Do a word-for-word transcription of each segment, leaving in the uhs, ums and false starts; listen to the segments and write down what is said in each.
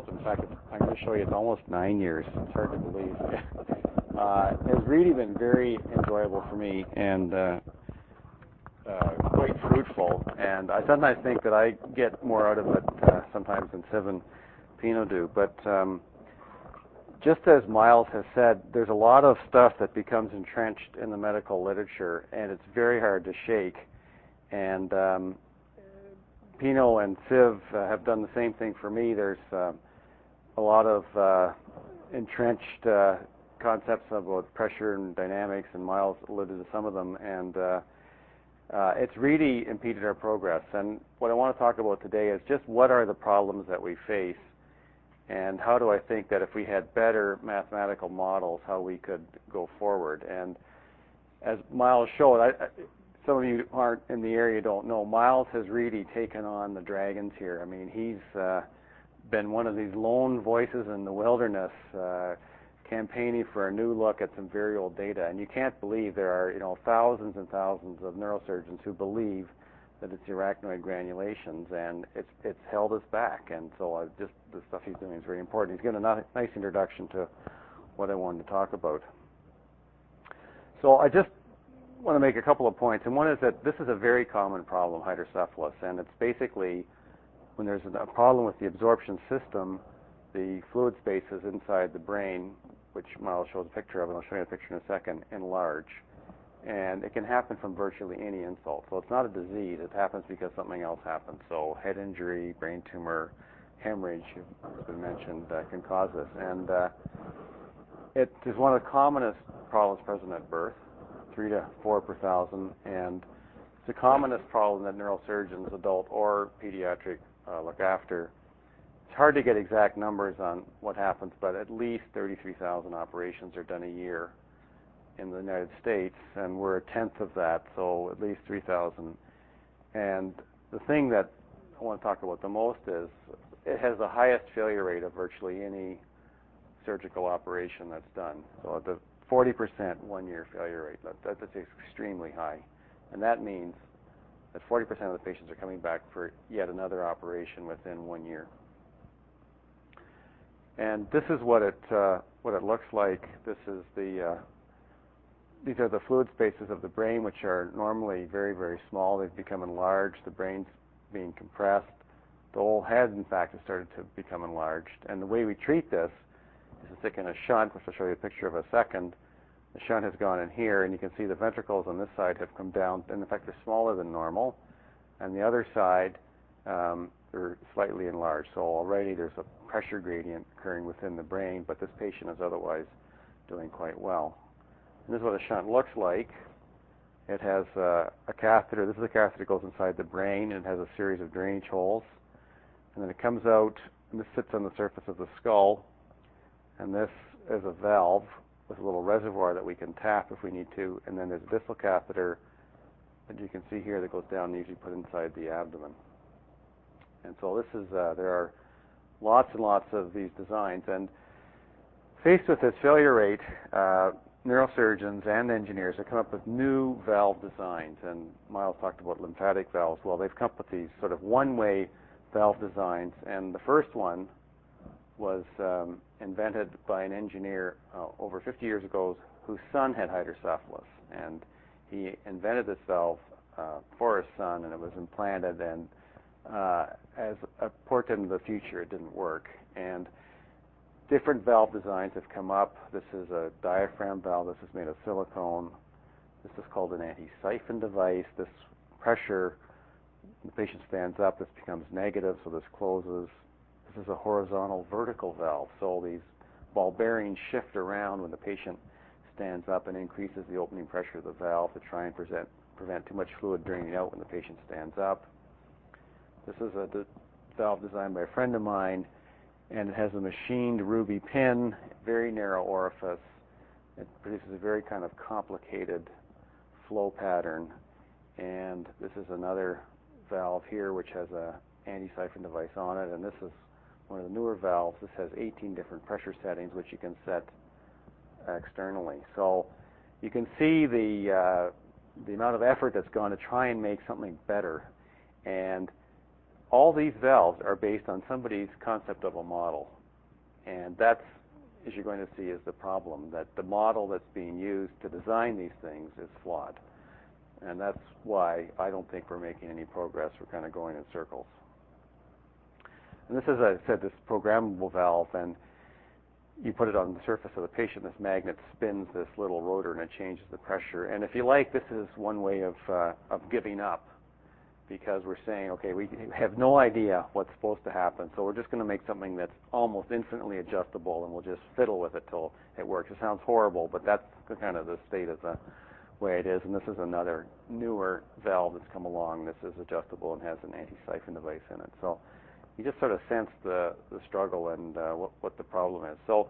result. In fact, I'm going to show you it's almost nine years. It's hard to believe. uh, it's really been very enjoyable for me and uh, uh, quite fruitful. And I sometimes think that I get more out of it uh, sometimes than Siv and Pino do. But um, just as Miles has said, there's a lot of stuff that becomes entrenched in the medical literature, and it's very hard to shake. And um, Pino and Siv uh, have done the same thing for me. There's uh, a lot of uh, entrenched uh, concepts about pressure and dynamics, and Miles alluded to some of them, and uh, uh, it's really impeded our progress. And what I want to talk about today is just what are the problems that we face, and how do I think that if we had better mathematical models, how we could go forward. And as Miles showed, I, I, some of you who aren't in the area don't know, Miles has really taken on the dragons here. I mean, he's uh, been one of these lone voices in the wilderness, uh, campaigning for a new look at some very old data. And you can't believe there are, you know, thousands and thousands of neurosurgeons who believe that it's arachnoid granulations, and it's it's held us back. And so I just the stuff he's doing is very important. He's given a nice introduction to what I wanted to talk about. So I just want to make a couple of points, and one is that this is a very common problem, hydrocephalus, and it's basically when there's a problem with the absorption system, the fluid spaces inside the brain, which Miles shows a picture of, and I'll show you a picture in a second, enlarge. And it can happen from virtually any insult. So it's not a disease. It happens because something else happens. So head injury, brain tumor, hemorrhage, as we mentioned, uh, can cause this. And uh, it is one of the commonest problems present at birth, three to four per thousand. And it's the commonest problem that neurosurgeons, adult or pediatric, uh, look after. It's hard to get exact numbers on what happens, but at least thirty-three thousand operations are done a year in the United States, and we're a tenth of that, so at least three thousand. And the thing that I want to talk about the most is it has the highest failure rate of virtually any surgical operation that's done. So the forty percent one-year failure rate, that, that's extremely high. And that means that forty percent of the patients are coming back for yet another operation within one year. And this is what it uh, what it looks like. This is the uh, these are the fluid spaces of the brain, which are normally very, very small. They've become enlarged. The brain's being compressed. The whole head, in fact, has started to become enlarged. And the way we treat this is to stick in a shunt, which I'll show you a picture of in a second. The shunt has gone in here, and you can see the ventricles on this side have come down. And in fact, they're smaller than normal. And the other side, um, they're slightly enlarged. So already there's a pressure gradient occurring within the brain, but this patient is otherwise doing quite well. And this is what a shunt looks like. It has uh, a catheter. This is a catheter that goes inside the brain, and it has a series of drainage holes. And then it comes out, and this sits on the surface of the skull. And this is a valve with a little reservoir that we can tap if we need to. And then there's a distal catheter that you can see here that goes down and usually put inside the abdomen. And so this is, uh, there are lots and lots of these designs. And faced with this failure rate, uh, neurosurgeons and engineers have come up with new valve designs, and Miles talked about lymphatic valves. Well, they've come up with these sort of one-way valve designs, and the first one was um, invented by an engineer uh, over fifty years ago whose son had hydrocephalus, and he invented this valve uh, for his son, and it was implanted, and uh, as a portent of the future, it didn't work. And different valve designs have come up. This is a diaphragm valve. This is made of silicone. This is called an anti-siphon device. This pressure, when the patient stands up, this becomes negative, so this closes. This is a horizontal vertical valve. So these ball bearings shift around when the patient stands up and increases the opening pressure of the valve to try and present, prevent too much fluid draining out when the patient stands up. This is a de- valve designed by a friend of mine, and it has a machined ruby pin, very narrow orifice. It produces a very kind of complicated flow pattern. And this is another valve here which has a anti-siphon device on it, and this is one of the newer valves. This has eighteen different pressure settings which you can set externally. So you can see the uh, the amount of effort that's gone to try and make something better. And all these valves are based on somebody's concept of a model. And that's, as you're going to see, is the problem, that the model that's being used to design these things is flawed. And that's why I don't think we're making any progress. We're kind of going in circles. And this is, as I said, this programmable valve, and you put it on the surface of the patient. This magnet spins this little rotor, and it changes the pressure. And if you like, this is one way of, uh, of giving up, because we're saying, okay, we have no idea what's supposed to happen, so we're just going to make something that's almost infinitely adjustable, and we'll just fiddle with it till it works. It sounds horrible, but that's the kind of the state of the way it is. And this is another newer valve that's come along. This is adjustable and has an anti-siphon device in it. So you just sort of sense the, the struggle and uh, what, what the problem is. So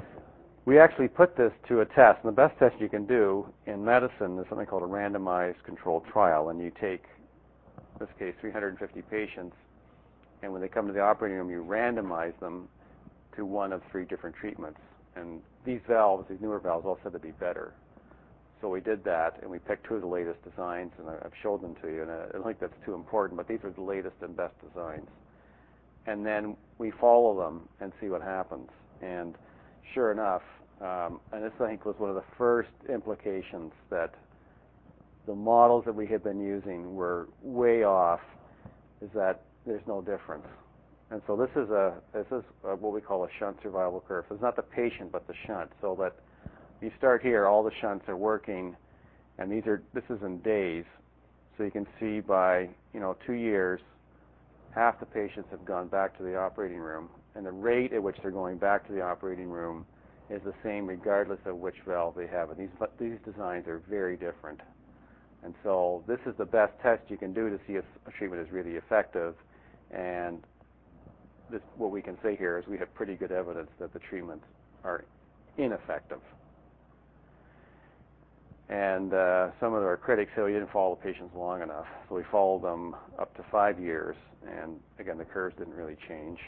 we actually put this to a test, and the best test you can do in medicine is something called a randomized controlled trial, and you take, in this case, three hundred fifty patients, and when they come to the operating room, you randomize them to one of three different treatments. And these valves, these newer valves, all said to be better. So we did that, and we picked two of the latest designs, and I've showed them to you, and I don't think that's too important, but these are the latest and best designs. And then we follow them and see what happens. And sure enough, um, and this I think was one of the first implications, that the models that we had been using were way off, is that there's no difference. And so this is a this is a, what we call a shunt survival curve. So it's not the patient, but the shunt. So that you start here, all the shunts are working, and these are this is in days. So you can see by you know two years, half the patients have gone back to the operating room, and the rate at which they're going back to the operating room is the same regardless of which valve they have. And these these designs are very different. And so this is the best test you can do to see if a treatment is really effective. And this, what we can say here is we have pretty good evidence that the treatments are ineffective. And uh, some of our critics say, well, you didn't follow the patients long enough. So we followed them up to five years. And again, the curves didn't really change.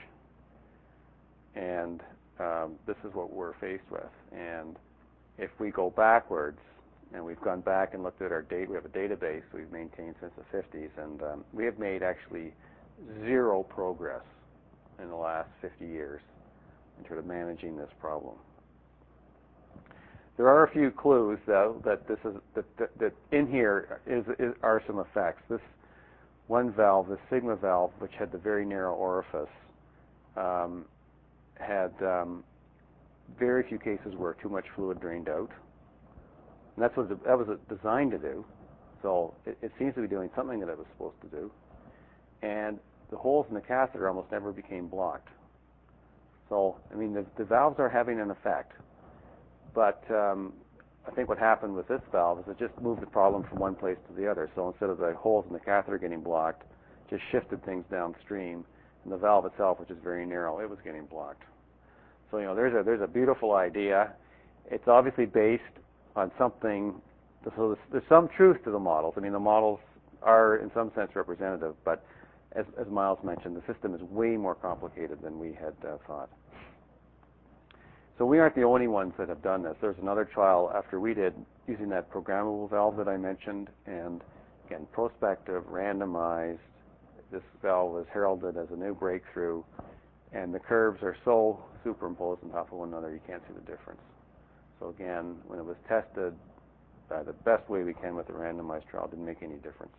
And um, this is what we're faced with. And if we go backwards, and we've gone back and looked at our data, we have a database we've maintained since the fifties, and um, we have made actually zero progress in the last fifty years in terms of managing this problem. There are a few clues, though, that this is that, that, that in here is, is are some effects. This one valve, the Sigma valve, which had the very narrow orifice, um, had um, very few cases where too much fluid drained out. And that's what that was designed to do. So it, it seems to be doing something that it was supposed to do. And the holes in the catheter almost never became blocked. So, I mean, the, the valves are having an effect. But um, I think what happened with this valve is it just moved the problem from one place to the other. So instead of the holes in the catheter getting blocked, just shifted things downstream. And the valve itself, which is very narrow, it was getting blocked. So, you know, there's a, there's a beautiful idea. It's obviously based on something, so there's, there's some truth to the models. I mean, the models are in some sense representative, but as, as Miles mentioned, the system is way more complicated than we had uh, thought. So we aren't the only ones that have done this. There's another trial after we did using that programmable valve that I mentioned, and again, prospective, randomized. This valve was heralded as a new breakthrough, and the curves are so superimposed on top of one another you can't see the difference. So again, when it was tested uh, the best way we can with the randomized trial, it didn't make any difference.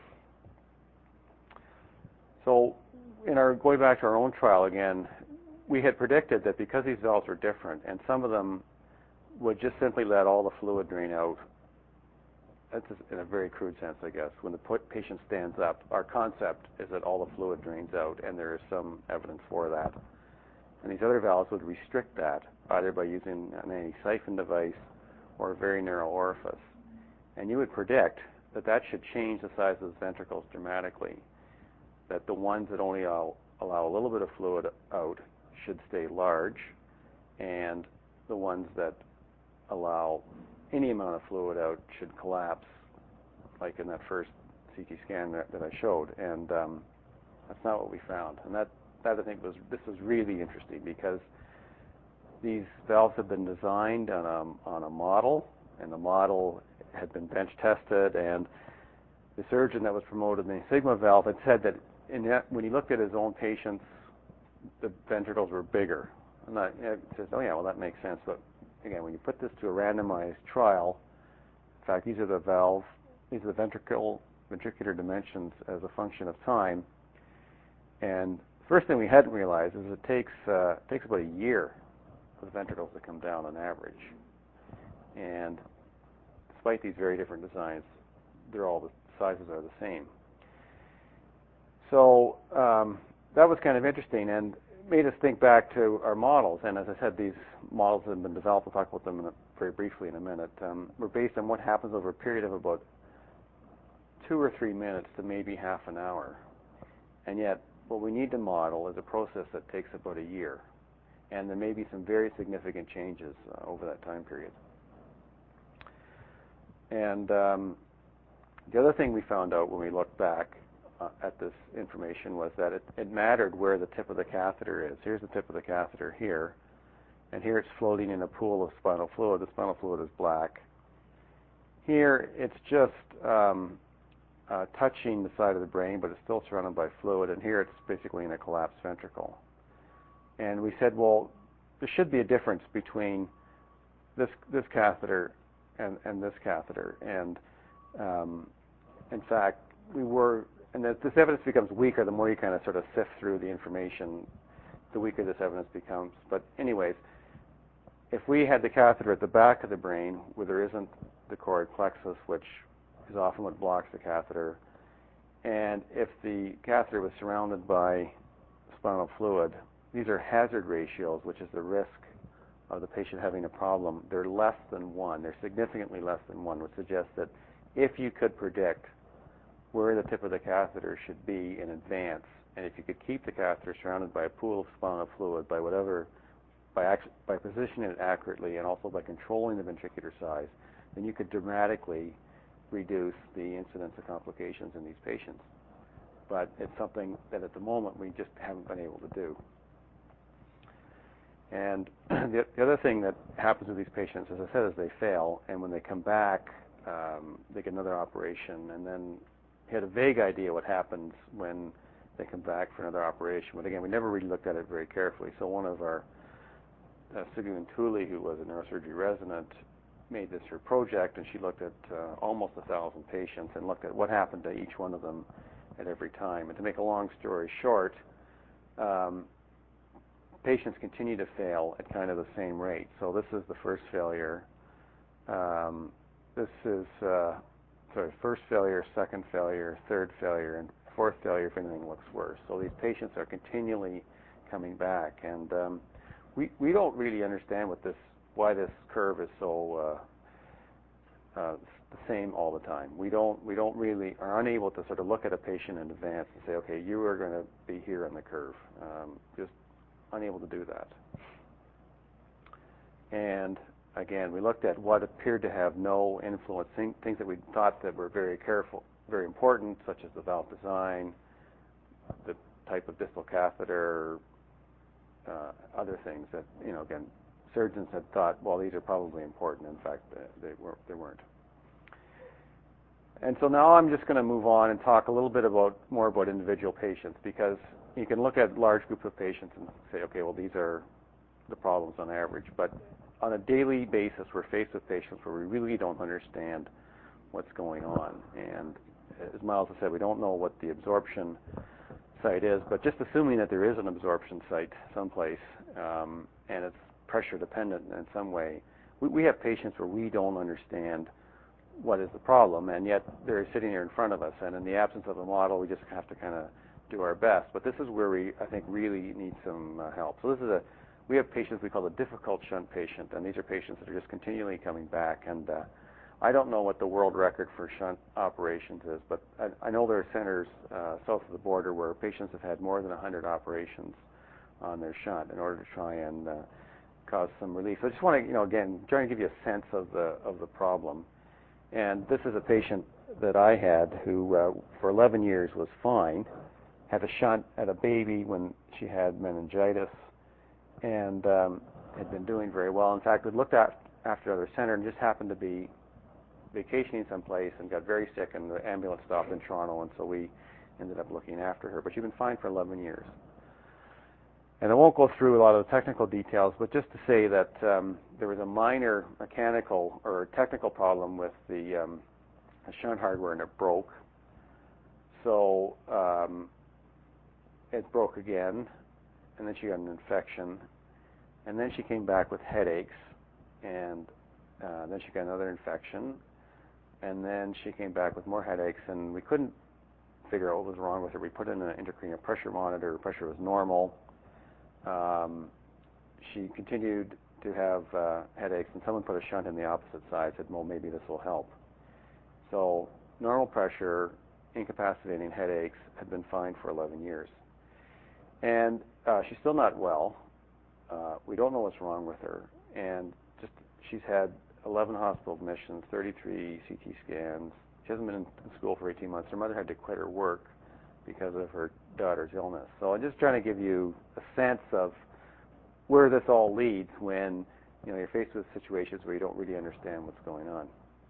So in our going back to our own trial again, we had predicted that because these valves were different, and some of them would just simply let all the fluid drain out. That's in a very crude sense, I guess. When the patient stands up, our concept is that all the fluid drains out, and there is some evidence for that. And these other valves would restrict that, either by using an anti-siphon device or a very narrow orifice. And you would predict that that should change the size of the ventricles dramatically, that the ones that only allow, allow a little bit of fluid out should stay large, and the ones that allow any amount of fluid out should collapse, like in that first C T scan that, that I showed. And um, that's not what we found. And that That I think was this was really interesting, because these valves have been designed on a, on a model, and the model had been bench tested, and the surgeon that was promoted the Sigma valve had said that in that, when he looked at his own patients, the ventricles were bigger. And that, it says, oh yeah, well that makes sense. But again, when you put this to a randomized trial, in fact, these are the valve, these are the ventricle, ventricular dimensions as a function of time. And the first thing we hadn't realized is it takes uh, it takes about a year for the ventricles to come down on average. And despite these very different designs, they're all the sizes are the same. So um, that was kind of interesting and made us think back to our models. And as I said, these models have been developed. We'll talk about them in a, very briefly in a minute. Um, were based on what happens over a period of about two or three minutes to maybe half an hour. And yet, what we need to model is a process that takes about a year. And there may be some very significant changes uh, over that time period. And um, the other thing we found out when we looked back uh, at this information was that it, it mattered where the tip of the catheter is. Here's the tip of the catheter here, and here it's floating in a pool of spinal fluid. The spinal fluid is black. Here it's just um, uh, touching the side of the brain, but it's still surrounded by fluid, and here it's basically in a collapsed ventricle. And we said, well, there should be a difference between this this catheter and, and this catheter. And um, in fact, we were, and as this evidence becomes weaker, the more you kind of sort of sift through the information, the weaker this evidence becomes. But anyways, if we had the catheter at the back of the brain where there isn't the choroid plexus, which is often what blocks the catheter, and if the catheter was surrounded by spinal fluid, these are hazard ratios, which is the risk of the patient having a problem. They're less than one. They're significantly less than one, which suggests that if you could predict where the tip of the catheter should be in advance, and if you could keep the catheter surrounded by a pool of spinal fluid, by whatever, by, act, by positioning it accurately, and also by controlling the ventricular size, then you could dramatically reduce the incidence of complications in these patients. But it's something that at the moment we just haven't been able to do. And the, the other thing that happens with these patients, as I said, is they fail, and when they come back, um, they get another operation, and then we had a vague idea what happens when they come back for another operation. But again, we never really looked at it very carefully. So one of our, uh, Sigmund Thule, who was a neurosurgery resident, made this her project, and she looked at uh, almost a thousand patients and looked at what happened to each one of them at every time. And to make a long story short, um, patients continue to fail at kind of the same rate. So this is the first failure. Um, this is uh, sorry, first failure, second failure, third failure, and fourth failure if anything looks worse. So these patients are continually coming back, and um, we we don't really understand what this why this curve is so uh, uh, the same all the time. We don't we don't really are unable to sort of look at a patient in advance and say, okay, you are going to be here on the curve. Um, just unable to do that. And again, we looked at what appeared to have no influence, things that we thought that were very careful, very important, such as the valve design, the type of distal catheter, uh, other things that, you know, again, surgeons had thought, well, these are probably important. In fact, they, weren't, they weren't. And so now I'm just going to move on and talk a little bit about more about individual patients, because you can look at large groups of patients and say, okay, well, these are the problems on average. But on a daily basis, we're faced with patients where we really don't understand what's going on. And as Miles has said, we don't know what the absorption site is, but just assuming that there is an absorption site someplace, um, and it's pressure dependent in some way, we, we have patients where we don't understand what is the problem, and yet they're sitting here in front of us, and in the absence of a model, we just have to kind of do our best. But this is where we, I think, really need some uh, help. So this is a, we have patients we call the difficult shunt patient, and these are patients that are just continually coming back, and uh, I don't know what the world record for shunt operations is, but I, I know there are centers uh, south of the border where patients have had more than one hundred operations on their shunt in order to try and uh, cause some relief. So I just want to, you know, again, try and give you a sense of the of the problem. And this is a patient that I had who, uh, for eleven years, was fine, had a shunt, had a baby when she had meningitis, and um, had been doing very well. In fact, we looked at after another center and just happened to be vacationing someplace and got very sick, and the ambulance stopped in Toronto, and so we ended up looking after her, but she's been fine for eleven years. And I won't go through a lot of the technical details, but just to say that um, there was a minor mechanical or technical problem with the, um, the shunt hardware, and it broke. So um, it broke again, and then she got an infection, and then she came back with headaches, and uh, then she got another infection, and then she came back with more headaches, and we couldn't figure out what was wrong with her. We put in an intracranial pressure monitor. Her pressure was normal. Um, she continued to have uh, headaches, and someone put a shunt in the opposite side, said, well, maybe this will help. So normal pressure, incapacitating headaches, had been fine for eleven years. And uh, she's still not well. Uh, we don't know what's wrong with her. And just she's had eleven hospital admissions, thirty-three C T scans. She hasn't been in school for eighteen months. Her mother had to quit her work because of her daughter's illness. So I'm just trying to give you a sense of where this all leads when you know you're faced with situations where you don't really understand what's going on.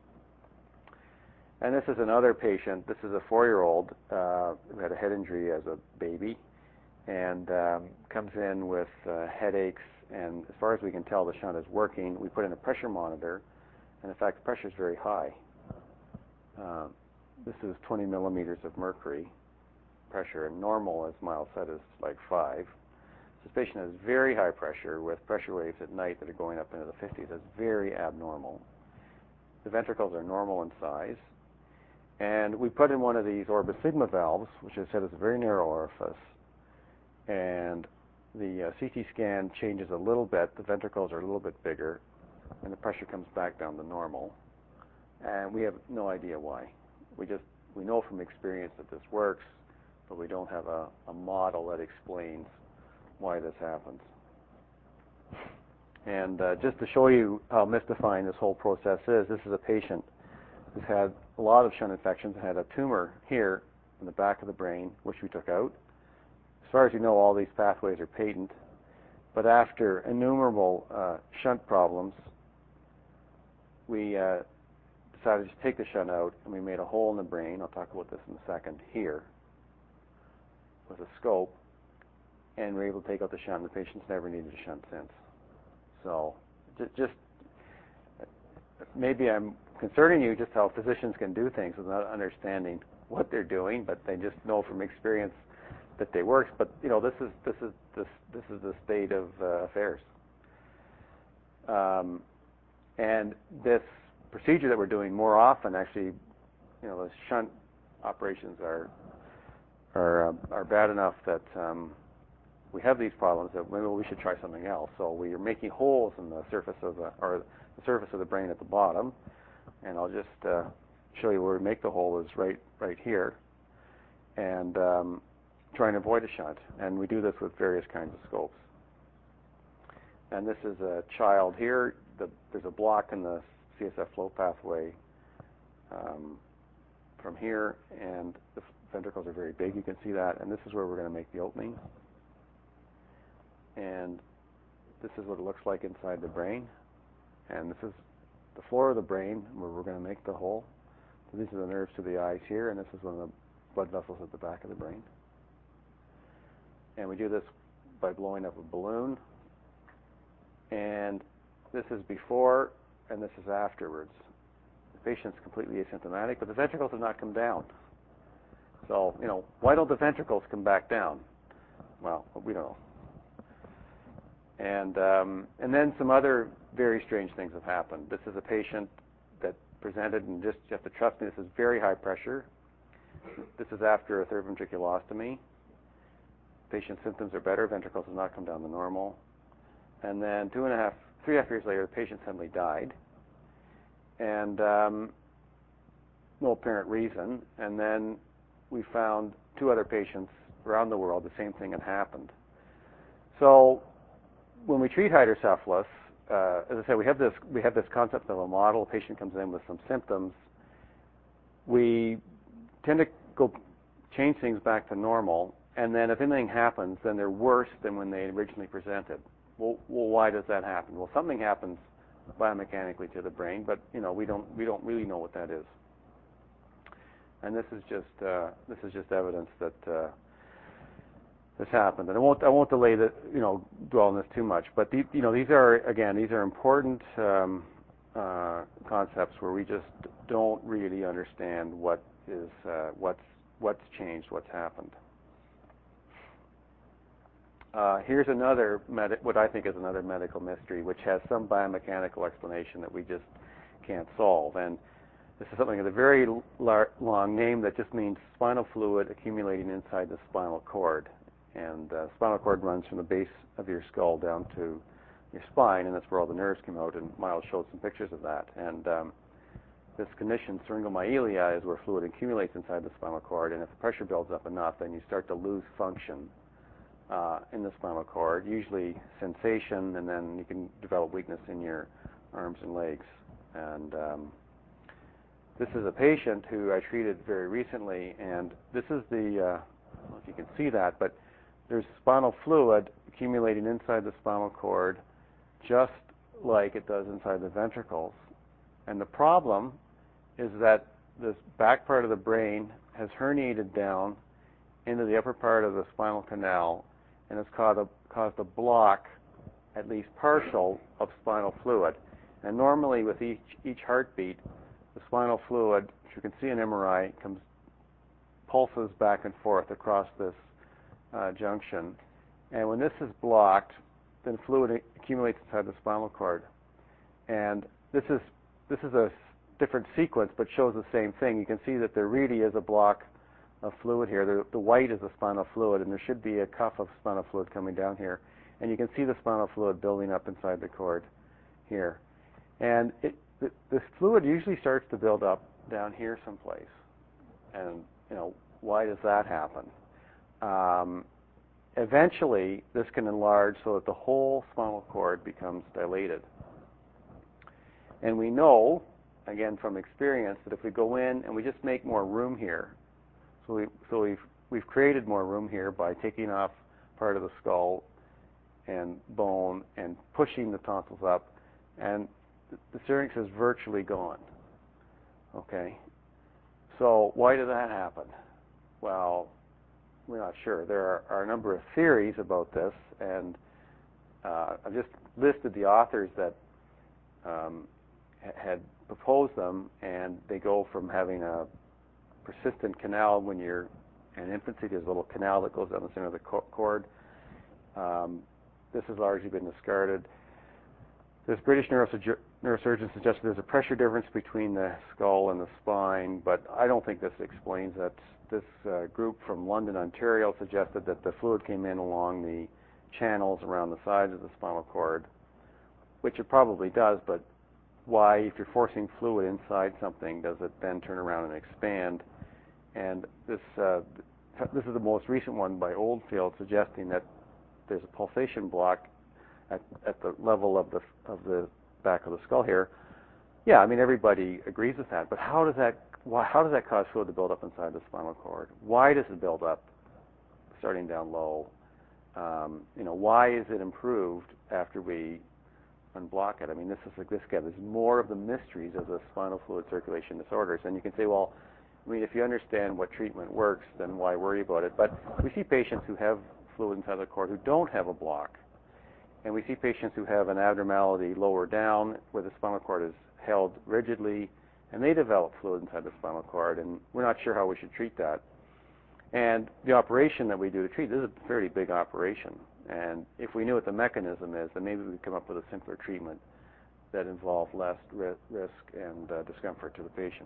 And this is another patient. This is a four-year-old uh, who had a head injury as a baby, and um, comes in with uh, headaches. And as far as we can tell, the shunt is working. We put in a pressure monitor, and in fact, the pressure is very high. Uh, this is twenty millimeters of mercury pressure, and normal, as Miles said, is like five. This patient has very high pressure with pressure waves at night that are going up into the fifties. That's very abnormal. The ventricles are normal in size. And we put in one of these Orbis Sigma valves, which I said is a very narrow orifice. And the uh, C T scan changes a little bit. The ventricles are a little bit bigger, and the pressure comes back down to normal. And we have no idea why. We just, we know from experience that this works, but we don't have a, a model that explains why this happens. And uh, just to show you how mystifying this whole process is, this is a patient who's had a lot of shunt infections and had a tumor here in the back of the brain, which we took out. As far as you know, all these pathways are patent, but after innumerable uh, shunt problems, we uh, decided to take the shunt out, and we made a hole in the brain. I'll talk about this in a second here with a scope, and we're able to take out the shunt. The patient's never needed a shunt since. So just maybe I'm concerning you just how physicians can do things without understanding what they're doing, but they just know from experience that they work. But you know, this is this is this this is the state of uh, affairs. Um, and this procedure that we're doing more often, actually, you know, the shunt operations are are uh, are bad enough that um, we have these problems that maybe we should try something else. So we are making holes in the surface of the or the surface of the brain at the bottom, and I'll just uh, show you where we make the hole is right right here, and um, trying to avoid a shunt. And we do this with various kinds of scopes. And this is a child here. The, there's a block in the C S F flow pathway um, from here, and the ventricles are very big. You can see that. And this is where we're going to make the opening. And this is what it looks like inside the brain. And this is the floor of the brain where we're going to make the hole. So these are the nerves to the eyes here, and this is one of the blood vessels at the back of the brain. And we do this by blowing up a balloon. And this is before, and this is afterwards. The patient's completely asymptomatic, but the ventricles have not come down. So, you know, why don't the ventricles come back down? Well, we don't know. And um, and then some other very strange things have happened. This is a patient that presented, and just you have to trust me, this is very high pressure. This is after a third ventriculostomy. Patient's symptoms are better. Ventricles have not come down to normal. And then two and a half, three and a half years later, the patient suddenly died. And um, no apparent reason. And then we found two other patients around the world, the same thing had happened. So when we treat hydrocephalus, uh, as I said, we have this we have this concept of a model. A patient comes in with some symptoms. We tend to go change things back to normal, and then if anything happens, then they're worse than when they originally presented. Well, well, why does that happen? Well, something happens biomechanically to the brain, but you know we don't we don't really know what that is. and this is just uh, this is just evidence that uh, this happened. And I won't I won't delay the you know dwell on this too much. But the, you know these are again these are important um, uh, concepts where we just don't really understand what is uh, what's what's changed, what's happened. Uh, here's another med- what I think is another medical mystery, which has some biomechanical explanation that we just can't solve. And this is something with a very lar- long name that just means spinal fluid accumulating inside the spinal cord. And uh, spinal cord runs from the base of your skull down to your spine, and that's where all the nerves come out. And Miles showed some pictures of that. And um, this condition, syringomyelia, is where fluid accumulates inside the spinal cord. And if the pressure builds up enough, then you start to lose function uh, in the spinal cord, usually sensation, and then you can develop weakness in your arms and legs. And um, this is a patient who I treated very recently, and this is the, uh, I don't know if you can see that, but there's spinal fluid accumulating inside the spinal cord just like it does inside the ventricles. And the problem is that this back part of the brain has herniated down into the upper part of the spinal canal and has caused a, caused a block, at least partial, of spinal fluid. And normally with each, each heartbeat, the spinal fluid, which you can see in M R I, comes pulses back and forth across this uh, junction. And when this is blocked, then fluid accumulates inside the spinal cord. And this is this is a different sequence, but shows the same thing. You can see that there really is a block of fluid here. The, the white is the spinal fluid, and there should be a cuff of spinal fluid coming down here. And you can see the spinal fluid building up inside the cord here. And it, th- this fluid usually starts to build up down here someplace. And, you know, why does that happen? Um, eventually, this can enlarge so that the whole spinal cord becomes dilated. And we know, again from experience, that if we go in and we just make more room here, so, we, so we've, we've created more room here by taking off part of the skull and bone and pushing the tonsils up, and the syrinx is virtually gone. Okay? So why did that happen? Well, we're not sure. There are, are a number of theories about this, and uh, I've just listed the authors that um, ha- had proposed them, and they go from having a persistent canal when you're in infancy. There's a little canal that goes down the center of the co- cord. Um, this has largely been discarded. This British neurosurg- neurosurgeon suggested there's a pressure difference between the skull and the spine, but I don't think this explains that. This uh, group from London, Ontario suggested that the fluid came in along the channels around the sides of the spinal cord, which it probably does, but why, if you're forcing fluid inside something, does it then turn around and expand? And this uh, this is the most recent one by Oldfield, suggesting that there's a pulsation block at, at the level of the of the back of the skull here. Yeah, I mean everybody agrees with that, but how does that why, how does that cause fluid to build up inside the spinal cord? Why does it build up starting down low? Um, you know, why is it improved after we unblock it? I mean, this is like this again. There's more of the mysteries of the spinal fluid circulation disorders, and you can say, well, I mean, if you understand what treatment works, then why worry about it? But we see patients who have fluid inside the cord who don't have a block, and we see patients who have an abnormality lower down where the spinal cord is held rigidly, and they develop fluid inside the spinal cord, and we're not sure how we should treat that. And the operation that we do to treat, this is a fairly big operation, and if we knew what the mechanism is, then maybe we could come up with a simpler treatment that involved less ri- risk and uh, discomfort to the patient.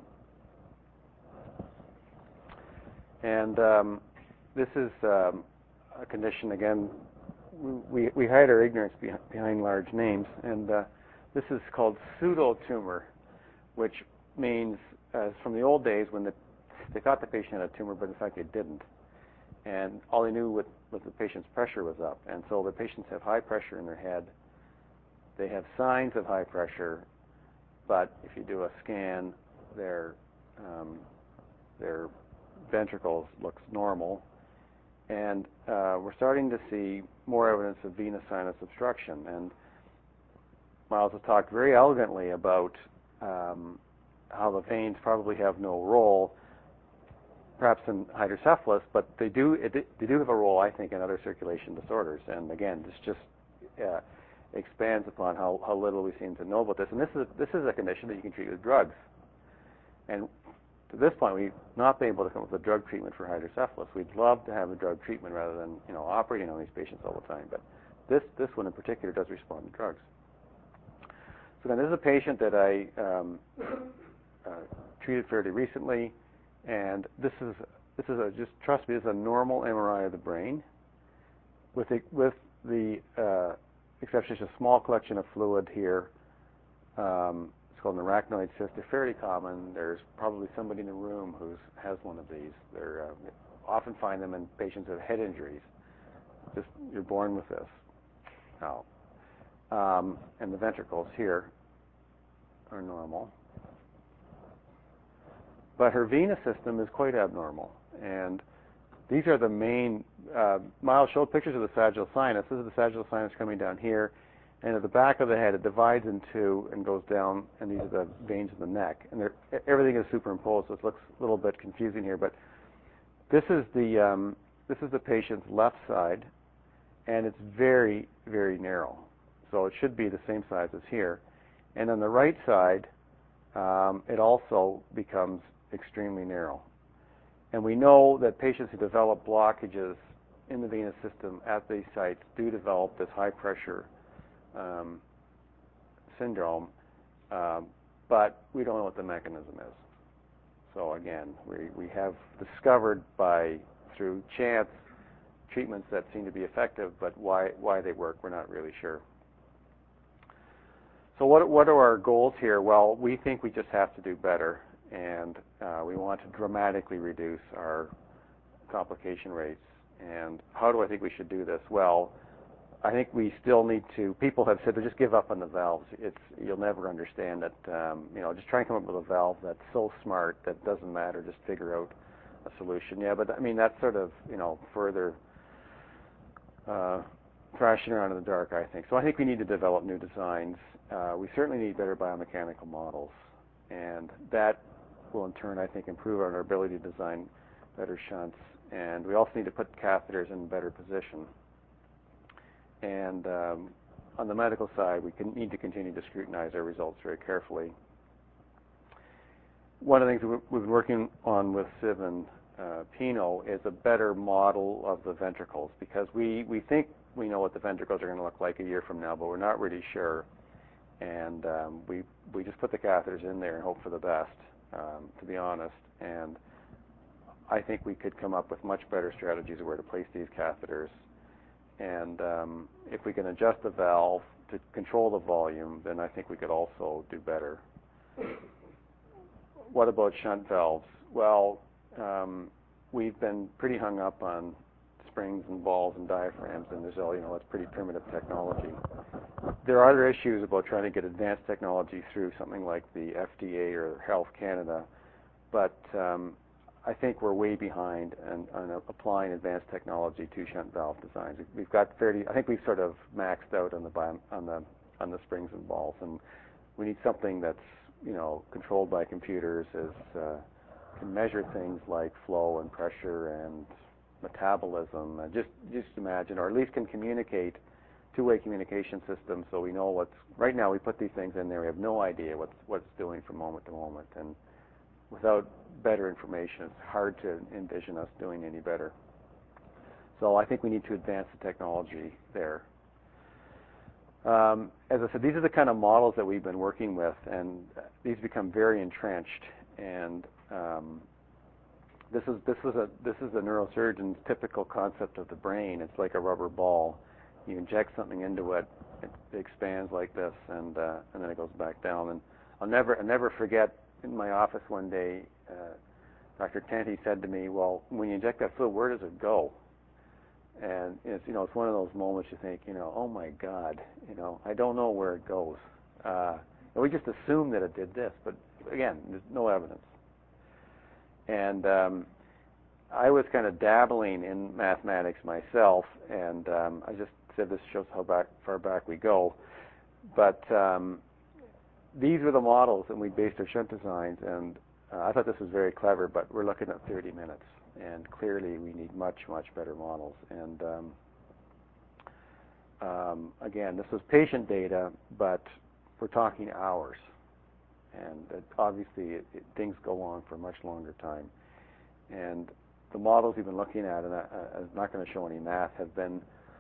And um, this is um, a condition, again, we, we hide our ignorance behind, behind large names, and uh, this is called pseudotumor, which means, uh, from the old days when the, they thought the patient had a tumor, but in fact they didn't. And all they knew was, was the patient's pressure was up. And so the patients have high pressure in their head. They have signs of high pressure, but if you do a scan, their, um, their ventricles looks normal. And uh, we're starting to see more evidence of venous sinus obstruction. And Miles has talked very elegantly about um, how the veins probably have no role. perhaps in hydrocephalus, but they do it, they do have a role, I think, in other circulation disorders. And again, this just uh, expands upon how, how little we seem to know about this. And this is this is a condition that you can treat with drugs. And to this point, we've not been able to come up with a drug treatment for hydrocephalus. We'd love to have a drug treatment rather than you know operating on these patients all the time. But this this one in particular does respond to drugs. So then, this is a patient that I um, uh, treated fairly recently, and this is this is a just trust me, this is a normal M R I of the brain, with the, with the uh, exception of a small collection of fluid here. Um, it's called an arachnoid cyst. They're fairly common. There's probably somebody in the room who has one of these. They're uh, often find them in patients with head injuries. Just you're born with this. Now, um, and the ventricles here are normal. But her venous system is quite abnormal. And these are the main, uh, Miles showed pictures of the sagittal sinus. This is the sagittal sinus coming down here. And at the back of the head, it divides in two and goes down, and these are the veins of the neck. And everything is superimposed, so it looks a little bit confusing here. But this is the, um, this is the patient's left side, and it's very, very narrow. So it should be the same size as here. And on the right side, um, it also becomes extremely narrow. And we know that patients who develop blockages in the venous system at these sites do develop this high pressure um, syndrome, um, but we don't know what the mechanism is. So again, we, we have discovered by, through chance, treatments that seem to be effective, but why, why they work, we're not really sure. So what, what are our goals here? Well, we think we just have to do better, and uh, we want to dramatically reduce our complication rates. And how do I think we should do this? Well, I think we still need to, people have said, to just give up on the valves. It's, you'll never understand it. Um, you know, just try and come up with a valve that's so smart that doesn't matter, just figure out a solution. Yeah, but I mean, that's sort of, you know, further uh, thrashing around in the dark, I think. So I think we need to develop new designs. Uh, we certainly need better biomechanical models, and that will in turn, I think, improve our ability to design better shunts. And we also need to put catheters in better position. And um, on the medical side, we can need to continue to scrutinize our results very carefully. One of the things we've been working on with Siv and uh, Pino is a better model of the ventricles, because we, we think we know what the ventricles are going to look like a year from now, but we're not really sure. And um, we, we just put the catheters in there and hope for the best, um, to be honest. And I think we could come up with much better strategies of where to place these catheters. And um, if we can adjust the valve to control the volume, then I think we could also do better. What about shunt valves? Well, um, we've been pretty hung up on springs and balls and diaphragms, and there's all, you know, it's pretty primitive technology. There are other issues about trying to get advanced technology through something like the F D A or Health Canada, but um, I think we're way behind on, on applying advanced technology to shunt valve designs. We've got fairly, I think we've sort of maxed out on the on the on the springs and balls, and we need something that's, you know, controlled by computers, is uh, can measure things like flow and pressure and metabolism. And just just imagine, or at least can communicate, two-way communication system, so we know what's. Right now, we put these things in there, we have no idea what's what it's doing from moment to moment, and without better information, it's hard to envision us doing any better. So I think we need to advance the technology there. Um, as I said, these are the kind of models that we've been working with, and these become very entrenched. And um, this is this is a this is the neurosurgeon's typical concept of the brain. It's like a rubber ball. You inject something into it, it expands like this, and uh, and then it goes back down. And I'll never I'll never forget. In my office one day, uh, Doctor Tanti said to me, "Well, when you inject that fluid, where does it go?" And it's, you know, it's one of those moments you think, you know, oh my God, you know, I don't know where it goes. Uh, and we just assume that it did this, but again, there's no evidence. And um, I was kind of dabbling in mathematics myself, and um, I just said this shows how back, far back we go. But um, these were the models, and we based our shunt designs, and uh, I thought this was very clever, but we're looking at thirty minutes, and clearly we need much, much better models. And um, um, again, this was patient data, but we're talking hours, and it, obviously it, it, things go on for a much longer time. And the models we've been looking at, and I, I'm not going to show any math, have been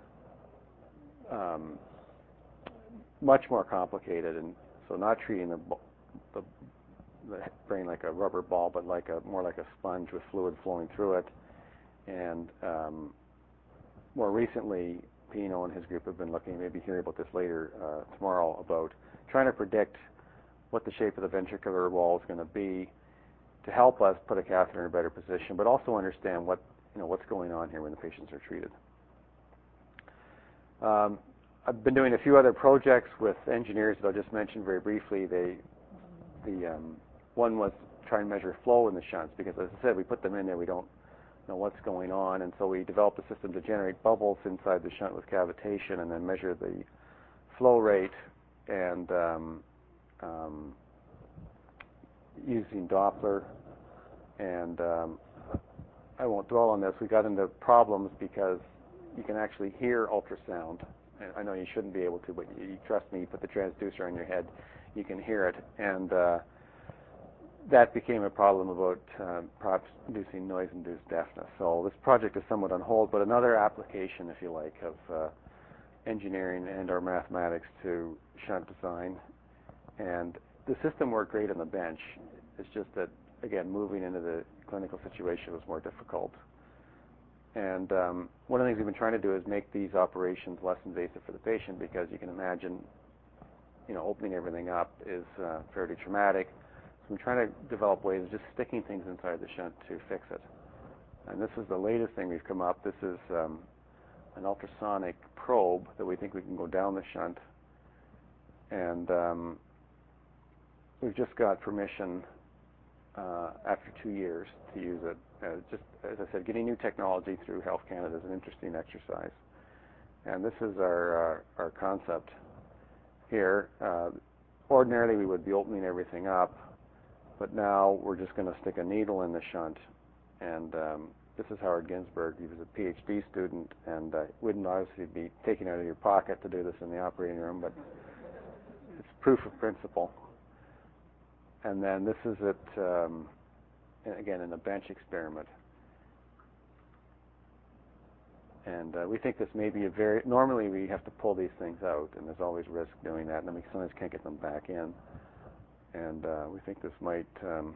um, much more complicated, and so not treating the, the, the brain like a rubber ball, but like a more like a sponge with fluid flowing through it. And um, more recently, Pino and his group have been looking, maybe hearing about this later uh, tomorrow, about trying to predict what the shape of the ventricular wall is going to be to help us put a catheter in a better position, but also understand what you know what's going on here when the patients are treated. Um, I've been doing a few other projects with engineers that I'll just mention very briefly. They, the um, one was trying to measure flow in the shunts, because as I said, we put them in there, we don't know what's going on, and so we developed a system to generate bubbles inside the shunt with cavitation, and then measure the flow rate, and um, um, using Doppler. And um, I won't dwell on this. We got into problems because you can actually hear ultrasound. And I know you shouldn't be able to, but you, you trust me, you put the transducer on your head, you can hear it. And uh, that became a problem about uh, perhaps inducing noise-induced deafness. So this project is somewhat on hold, but another application, if you like, of uh, engineering and or mathematics to shunt design. And the system worked great on the bench. It's just that, again, moving into the clinical situation was more difficult. And um, one of the things we've been trying to do is make these operations less invasive for the patient, because you can imagine, you know, opening everything up is uh, fairly traumatic. So we're trying to develop ways of just sticking things inside the shunt to fix it. And this is the latest thing we've come up. This is um, an ultrasonic probe that we think we can go down the shunt. And um, we've just got permission uh, after two years to use it. Uh, just, as I said, getting new technology through Health Canada is an interesting exercise. And this is our, uh, our concept here. Uh, ordinarily, we would be opening everything up, but now we're just going to stick a needle in the shunt. And um, this is Howard Ginsberg. He was a PhD student, and uh, wouldn't obviously be taking it out of your pocket to do this in the operating room, but it's proof of principle. And then this is it, um, again, in a bench experiment. And uh, we think this may be a very, normally we have to pull these things out, and there's always risk doing that, and then we sometimes can't get them back in. And uh, we think this might um,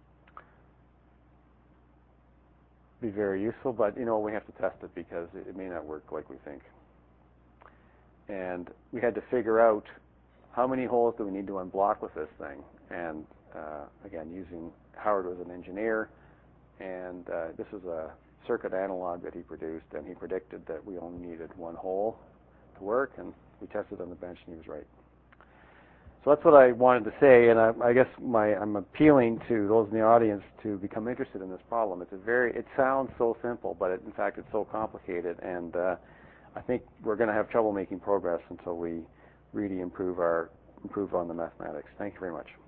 be very useful, but, you know, we have to test it because it, it may not work like we think. And we had to figure out how many holes do we need to unblock with this thing. And uh, again, using, Howard was an engineer, and uh, this is a circuit analog that he produced, and he predicted that we only needed one hole to work, and we tested on the bench, and he was right. So that's what I wanted to say, and I, I guess my, I'm appealing to those in the audience to become interested in this problem. It's a very, it sounds so simple, but it, in fact it's so complicated, and uh, I think we're going to have trouble making progress until we really improve our improve on the mathematics. Thank you very much.